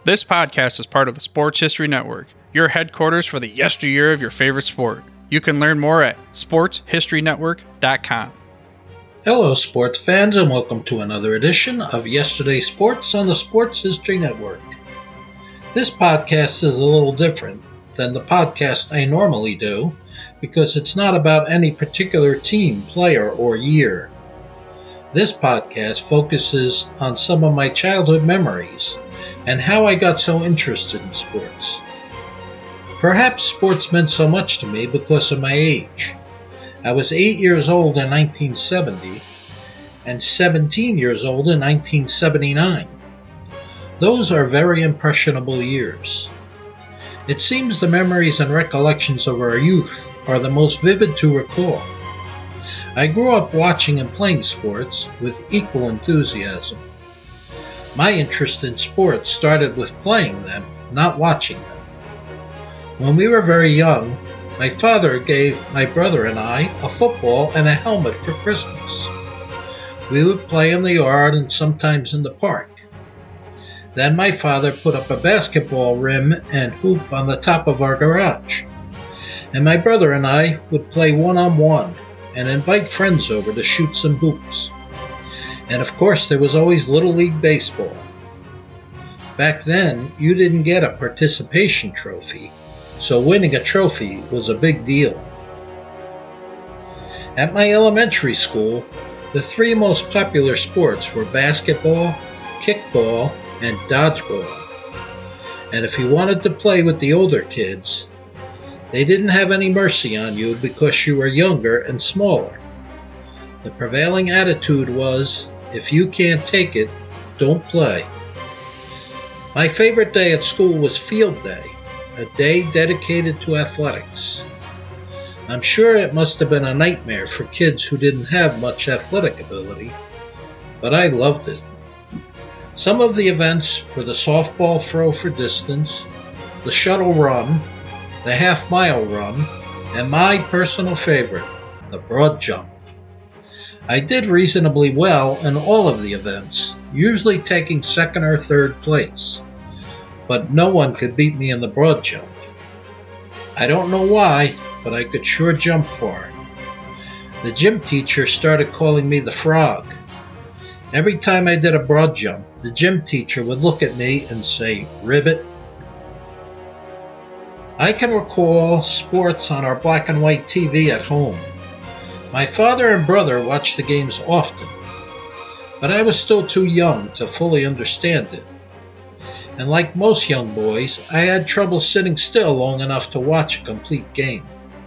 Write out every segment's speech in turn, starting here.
This podcast is part of the Sports History Network, your headquarters for the yesteryear of your favorite sport. You can learn more at sportshistorynetwork.com. Hello, sports fans, and welcome to another edition of Yesterday's Sports on the Sports History Network. This podcast is a little different than the podcast I normally do because it's not about any particular team, player, or year. This podcast focuses on some of my childhood memories and how I got so interested in sports. Perhaps sports meant so much to me because of my age. I was 8 years old in 1970 and 17 years old in 1979. Those are very impressionable years. It seems the memories and recollections of our youth are the most vivid to recall. I grew up watching and playing sports with equal enthusiasm. My interest in sports started with playing them, not watching them. When we were very young, my father gave my brother and I a football and a helmet for Christmas. We would play in the yard and sometimes in the park. Then my father put up a basketball rim and hoop on the top of our garage. And my brother and I would play one-on-one and invite friends over to shoot some hoops. And of course, there was always Little League Baseball. Back then, you didn't get a participation trophy, so winning a trophy was a big deal. At my elementary school, the three most popular sports were basketball, kickball, and dodgeball. And if you wanted to play with the older kids, they didn't have any mercy on you because you were younger and smaller. The prevailing attitude was, if you can't take it, don't play. My favorite day at school was field day, a day dedicated to athletics. I'm sure it must have been a nightmare for kids who didn't have much athletic ability, but I loved it. Some of the events were the softball throw for distance, the shuttle run, the half-mile run, and my personal favorite, the broad jump. I did reasonably well in all of the events, usually taking second or third place, but no one could beat me in the broad jump. I don't know why, but I could sure jump far. The gym teacher started calling me the frog. Every time I did a broad jump, the gym teacher would look at me and say, "Ribbit." I can recall sports on our black and white TV at home. My father and brother watched the games often, but I was still too young to fully understand it. And like most young boys, I had trouble sitting still long enough to watch a complete game.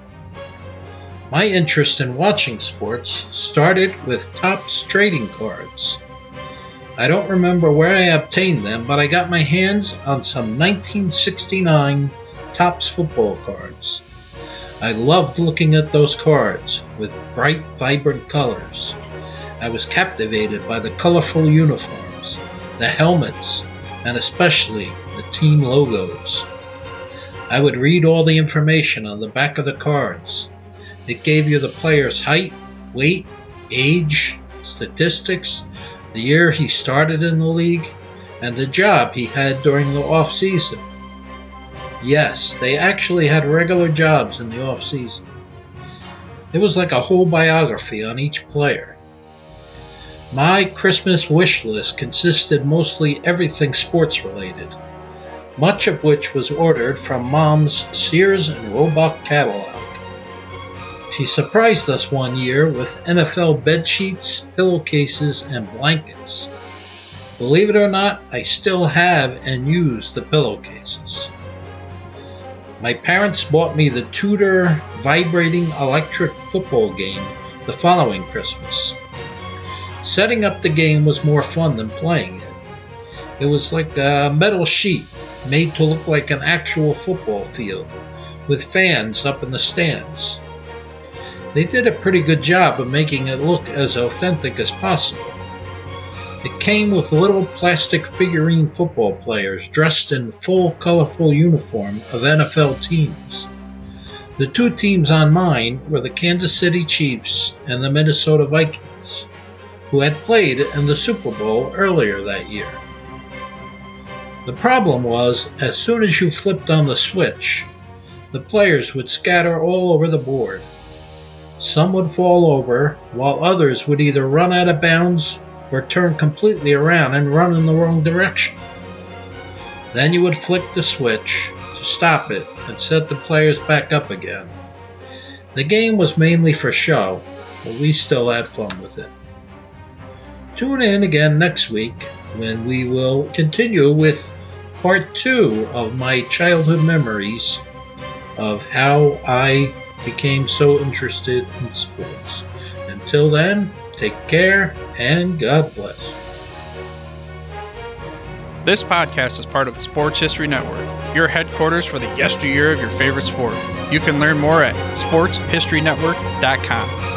My interest in watching sports started with Topps trading cards. I don't remember where I obtained them, but I got my hands on some 1969 Topps football cards. I loved looking at those cards with bright, vibrant colors. I was captivated by the colorful uniforms, the helmets, and especially the team logos. I would read all the information on the back of the cards. It gave you the player's height, weight, age, statistics, the year he started in the league, and the job he had during the off-season. Yes, they actually had regular jobs in the off-season. It was like a whole biography on each player. My Christmas wish list consisted mostly everything sports-related, much of which was ordered from Mom's Sears and Roebuck catalog. She surprised us one year with NFL bedsheets, pillowcases, and blankets. Believe it or not, I still have and use the pillowcases. My parents bought me the Tudor vibrating electric football game the following Christmas. Setting up the game was more fun than playing it. It was like a metal sheet made to look like an actual football field, with fans up in the stands. They did a pretty good job of making it look as authentic as possible. It came with little plastic figurine football players dressed in full colorful uniform of NFL teams. The two teams on mine were the Kansas City Chiefs and the Minnesota Vikings, who had played in the Super Bowl earlier that year. The problem was, as soon as you flipped on the switch, the players would scatter all over the board. Some would fall over, while others would either run out of bounds or turn completely around and run in the wrong direction. Then you would flick the switch to stop it and set the players back up again. The game was mainly for show, but we still had fun with it. Tune in again next week when we will continue with part 2 of my childhood memories of how I became so interested in sports. Until then, take care and God bless. This podcast is part of the Sports History Network, your headquarters for the yesteryear of your favorite sport. You can learn more at sportshistorynetwork.com.